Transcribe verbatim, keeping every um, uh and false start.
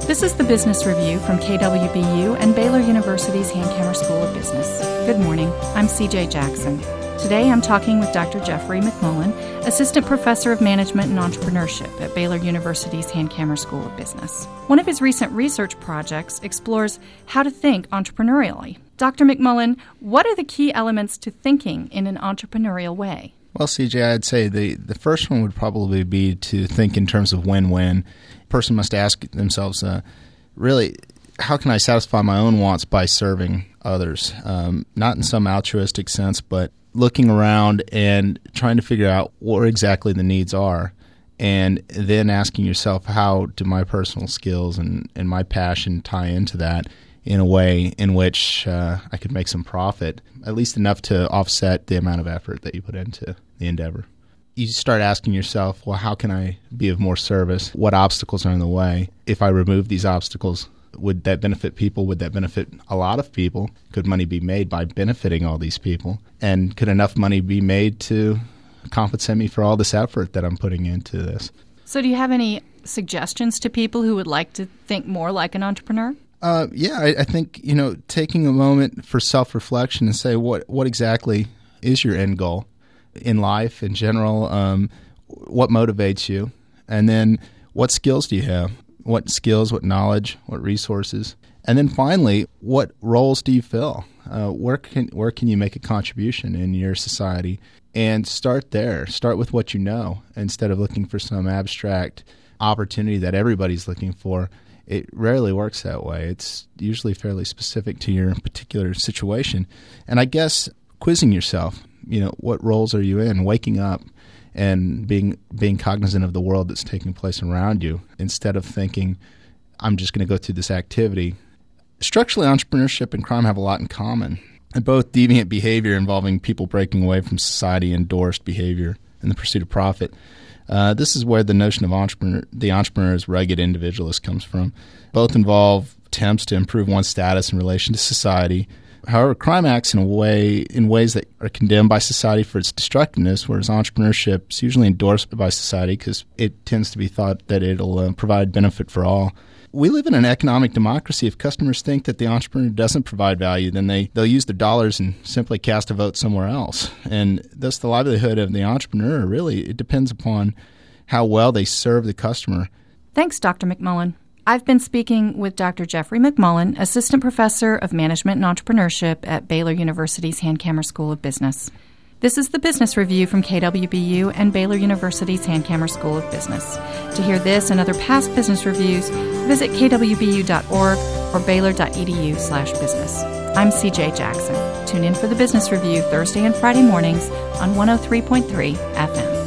This is the Business Review from K W B U and Baylor University's Hankamer School of Business. Good morning. I'm C J Jackson. Today I'm talking with Doctor Jeffrey McMullen, Assistant Professor of Management and Entrepreneurship at Baylor University's Hankamer School of Business. One of his recent research projects explores how to think entrepreneurially. Doctor McMullen, what are the key elements to thinking in an entrepreneurial way? Well, C J, I'd say the, the first one would probably be to think in terms of win-win. A person must ask themselves, uh, really, how can I satisfy my own wants by serving others? Um, not in some altruistic sense, but looking around and trying to figure out what exactly the needs are, and then asking yourself, how do my personal skills and, and my passion tie into that in a way in which uh, I could make some profit, at least enough to offset the amount of effort that you put into the endeavor. You start asking yourself, well, how can I be of more service? What obstacles are in the way? If I remove these obstacles, would that benefit people? Would that benefit a lot of people? Could money be made by benefiting all these people? And could enough money be made to compensate me for all this effort that I'm putting into this? So do you have any suggestions to people who would like to think more like an entrepreneur? Uh, yeah, I, I think, you know, taking a moment for self-reflection and say, what what exactly is your end goal in life in general? Um, what motivates you? And then what skills do you have? What skills, what knowledge, what resources? And then finally, what roles do you fill? Uh, where can where can you make a contribution in your society? And start there. Start with what you know instead of looking for some abstract opportunity that everybody's looking for. It rarely works that way. It's usually fairly specific to your particular situation. And I guess quizzing yourself, you know, what roles are you in? Waking up and being being cognizant of the world that's taking place around you instead of thinking, I'm just going to go through this activity. Structurally, entrepreneurship and crime have a lot in common. And both deviant behavior involving people breaking away from society-endorsed behavior in the pursuit of profit. Uh, this is where the notion of entrepreneur, the entrepreneur as rugged individualist comes from. Both involve attempts to improve one's status in relation to society. However, crime acts in a way in ways that are condemned by society for its destructiveness, whereas entrepreneurship is usually endorsed by society because it tends to be thought that it'll uh, provide benefit for all. We live in an economic democracy. If customers think that the entrepreneur doesn't provide value, then they, they'll use their dollars and simply cast a vote somewhere else. And thus the livelihood of the entrepreneur, really, it depends upon how well they serve the customer. Thanks, Doctor McMullen. I've been speaking with Doctor Jeffrey McMullen, Assistant Professor of Management and Entrepreneurship at Baylor University's Hankamer School of Business. This is the Business Review from K W B U and Baylor University's Hankamer School of Business. To hear this and other past business reviews, visit k w b u dot org or baylor dot e d u slash business. I'm C J Jackson. Tune in for the Business Review Thursday and Friday mornings on one oh three point three F M.